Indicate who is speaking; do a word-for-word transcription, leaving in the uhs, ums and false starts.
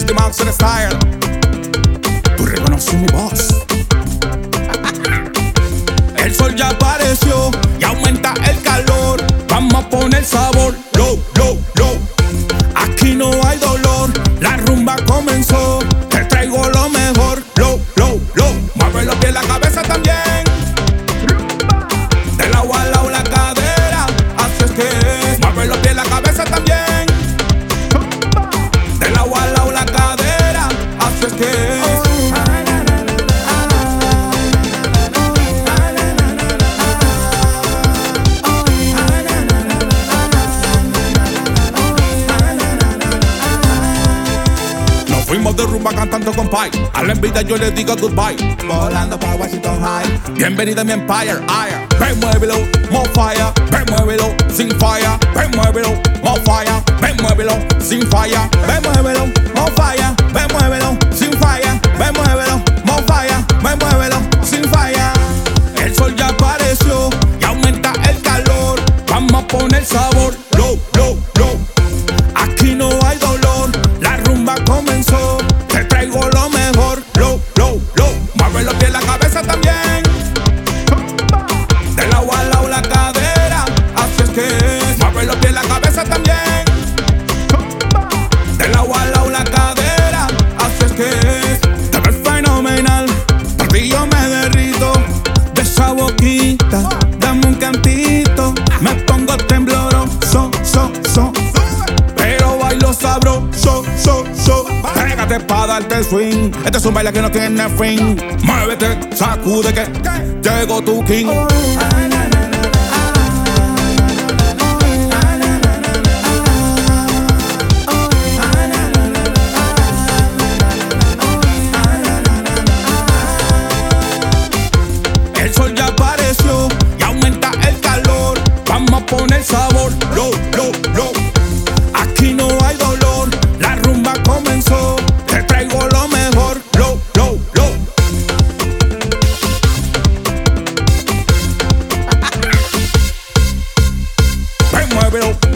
Speaker 1: the Max and Style. Tú reconoces mi voz. El sol ya apareció y aumenta el calor. Vamos a poner sabor, low, low, low. Aquí no hay dolor, la rumba comenzó. Te traigo lo mejor, low, low, low. Mueve los pies, la cabeza también. Del lado al lado la cadera, así es que es. Mueve los pies, la cabeza también. Del lado al lado la cadera, así es que es. Fuimos de rumba cantando con Pai. A la envidia yo le digo goodbye. Volando para Washington High. Bienvenida a mi empire, air. Ven, muévelo, more fire. Ven, muévelo, sin fire. Ven, muévelo, more fire. Ven, muévelo, sin fire. Ven, muévelo, more fire. Ven, muévelo, sin fire. Ven, muévelo, more fire. Ven, muévelo, sin fire. El sol ya apareció y aumenta el calor. Vamos a poner sabor, low, low, low. Aquí no hay dolor, la rumba comenzó. Te traigo lo mejor, low, low, low. Mueve los pies, la cabeza también. Del lado al lado la cadera, así es que es. Mueve los pies, la cabeza también. Del lado al lado la cadera, así es que es. Te ves fenomenal, por ti yo me derrito. De esa boquita, dame un cantito. Me pongo tembloroso, so, so. Pero bailo sabroso, so, so. Pégate pa' darte swing. Este es un baile que no tiene fin. Muévete, sacude que llegó tu king. El sol ya apareció y aumenta el calor. Vamos a poner sabor, low, low, low. Aquí no hay dolor, la rumba comenzó. Te traigo lo mejor, low, low, low. Ven, muévelo.